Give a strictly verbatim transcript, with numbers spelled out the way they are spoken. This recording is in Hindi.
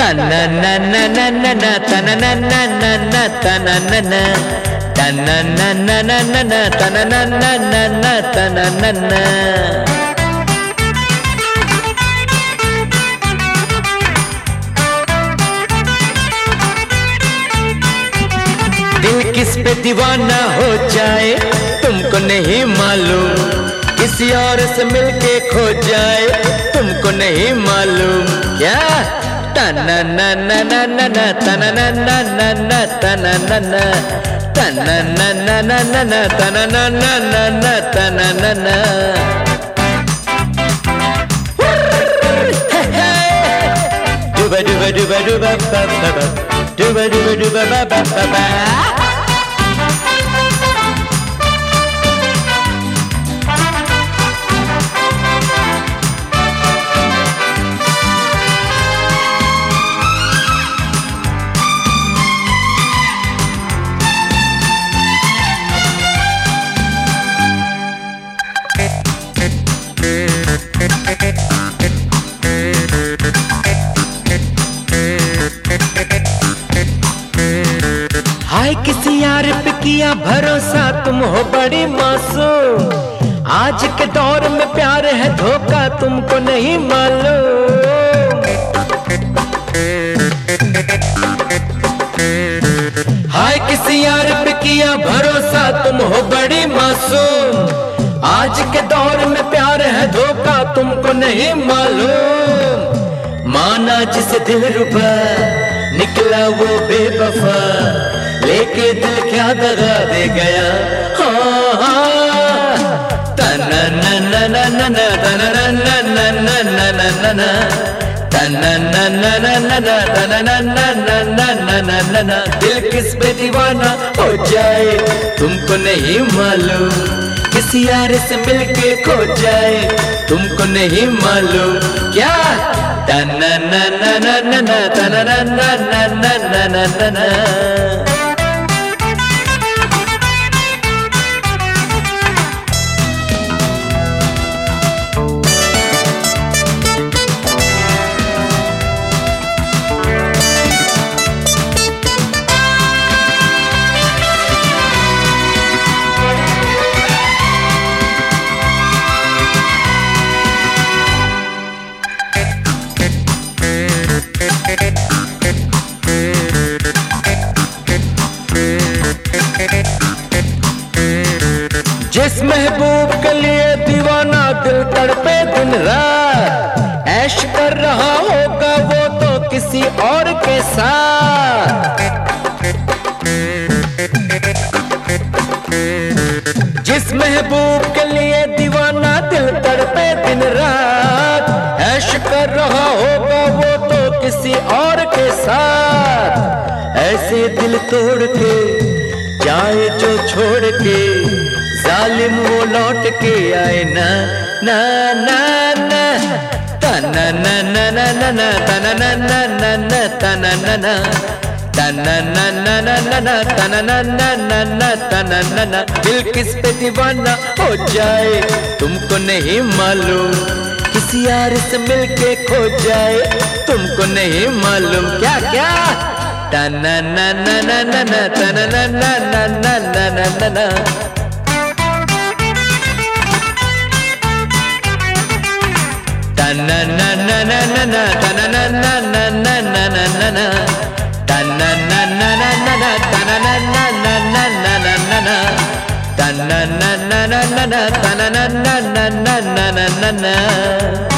na na na na na na ta na na na na na ta na na na ta na na na na na na ta na na na na na ta na na na। दिल किस पे दीवाना हो जाए तुमको नहीं मालूम, किसी और से मिलके खो जाए तुमको नहीं मालूम क्या। ta na na na na na na ta na na na na na ta na na na ta na na na na na na ta na na na na na ta na na na। Duba duba duba duba ba ba ba, duba duba duba ba ba ba ba। हाय किसी यार पे किया भरोसा तुम हो बड़ी मासूम, आज के दौर में प्यार है धोखा तुमको नहीं मालूम। हाय किसी यार पे किया भरोसा तुम हो बड़ी मासूम, आज के दौर में प्यार है धोखा तुमको नहीं मालूम। माना जिसे दिल रुबा निकला वो बेवफा, लेके दिल क्या दगा दे गया। हाँ हाँ ta na na na na na na ta na na na na na na na na na ta na na na na na na ta na na na na na na na na na। दिल किस पे दीवाना हो जाए तुमको नहीं मालूम, किसी यार से मिलके खो जाए तुमको नहीं मालूम क्या। ta na na na na na na ta na na na na na na na na na। जिस महबूब के लिए दीवाना दिल तड़पे दिन रात, ऐश कर रहा होगा वो तो किसी और के साथ। जिस महबूब के लिए दीवाना दिल तड़पे दिन रात, ऐश कर रहा होगा वो तो किसी और के साथ। ऐसे दिल तोड़ के जाए जो छोड़ के, जालिम वो लौट के आए ना ना ना ना ta na na na na na na ta na na na na na ta na na na ta na na na na na na ta na na na na na ta na na na। दिल किस पे दीवाना हो जाए तुमको नहीं मालूम, किसी यार से मिलके खो जाए तुमको नहीं मालूम क्या क्या। ta na na na na na na ta na na na na na na na na na। ta na na na na na na ta na na na na na na na na na ta na na na na na na ta na na na na na na na na na ta na na na na na na ta na na na na na na na na।